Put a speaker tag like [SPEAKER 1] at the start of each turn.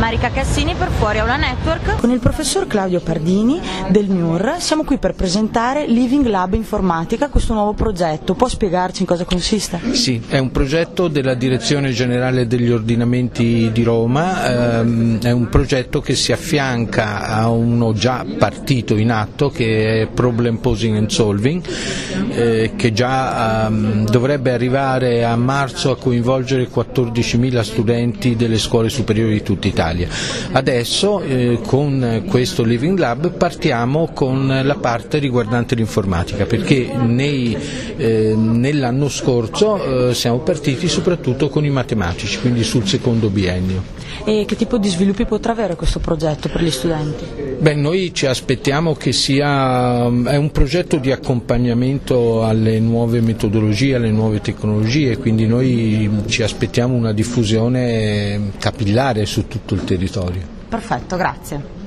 [SPEAKER 1] Marica Cassini per Fuori Aula Network.
[SPEAKER 2] Con il professor Claudio Pardini del MIUR siamo qui per presentare Living Lab Informatica, questo nuovo progetto. Può spiegarci in cosa consiste?
[SPEAKER 3] Sì, è un progetto della Direzione Generale degli Ordinamenti di Roma, è un progetto che si affianca a uno già partito in atto che è Problem Posing and Solving, che già dovrebbe arrivare a marzo a coinvolgere 14.000 studenti delle scuole superiori di tutta Italia. Adesso con questo Living Lab partiamo con la parte riguardante l'informatica, perché nell'anno scorso siamo partiti soprattutto con i matematici, quindi sul secondo biennio.
[SPEAKER 2] E che tipo di sviluppi potrà avere questo progetto per gli studenti?
[SPEAKER 3] Beh, noi ci aspettiamo che è un progetto di accompagnamento alle nuove metodologie, alle nuove tecnologie, quindi noi ci aspettiamo una diffusione capillare su tutto il territorio.
[SPEAKER 2] Perfetto, grazie.